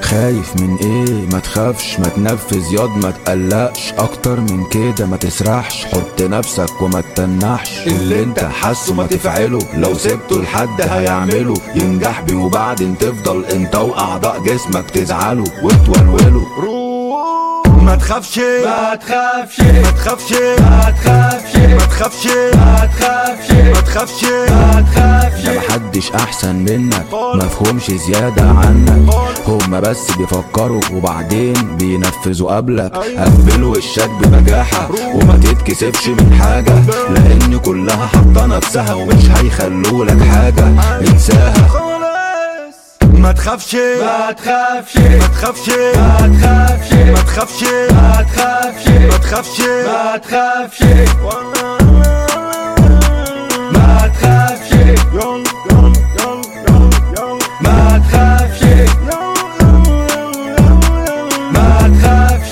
خايف من ايه؟ ما تخافش، ما تنفذ ياض، ما تقلقش اكتر من كده، ما تسرحش، حط نفسك وما تتنحش. اللي انت حاسه ما تفعله، لو سبته لحد هيعمله، ينجح بيه وبعدين تفضل انت واعضاء جسمك تزعلوا وتولولوا. ما تخافش ما تخافش ما تخافش ما تخافش ما تخافش ما تخافش ما تخافش ما تخافش. ده محدش احسن منك، مفهومش زيادة عنك، هما بس بيفكروا وبعدين بينفذوا قبلك. قبل وشك ببجاحة وما تتكسفش من حاجة، لان كلها حاطة نفسها ومش هيخلولك حاجة، انساها. ما تخافش ما تخافش ما تخافش ما تخافش ما تخافش ما تخافش ما تخافش ما تخافش ما تخافش ما تخافش ما تخافش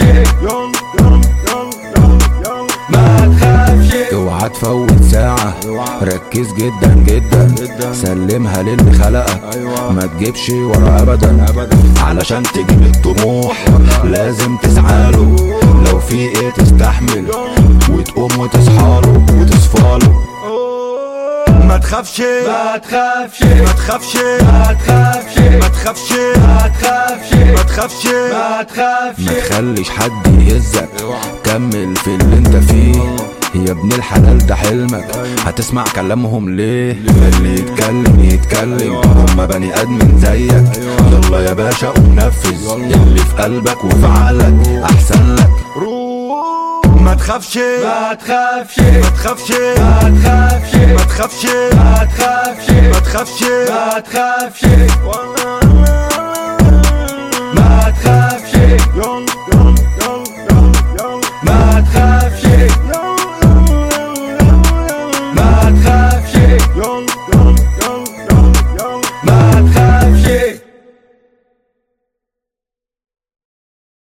ما تخافش. اوعى تفوت ساعة، ركز جدا جدا، سلمها للي خلقك، ما تجيبش ورا ابدا، علشان تجيب الطموح لازم تسعاله، لو في ايه تستحمل وتقوم وتصحاله وتصفاله. ما تخافش ما تخافش ما تخافش ما تخافش ما تخافش ما تخافش ما تخافش ما تخافش. ما تخليش حد يهزك، كمل في اللي انت فيه، يا ابن الحلال ده حلمك، هتسمع كلامهم ليه؟ اللي يتكلم يتكلم، هما بني ادم زيك، يلا يا باشا قوم نفذ اللي في قلبك وفي عقلك احسن لك. ما تخافش ما تخافش ما تخافش ما تخافش ما تخافش ما تخافش ما تخافش ما تخافش.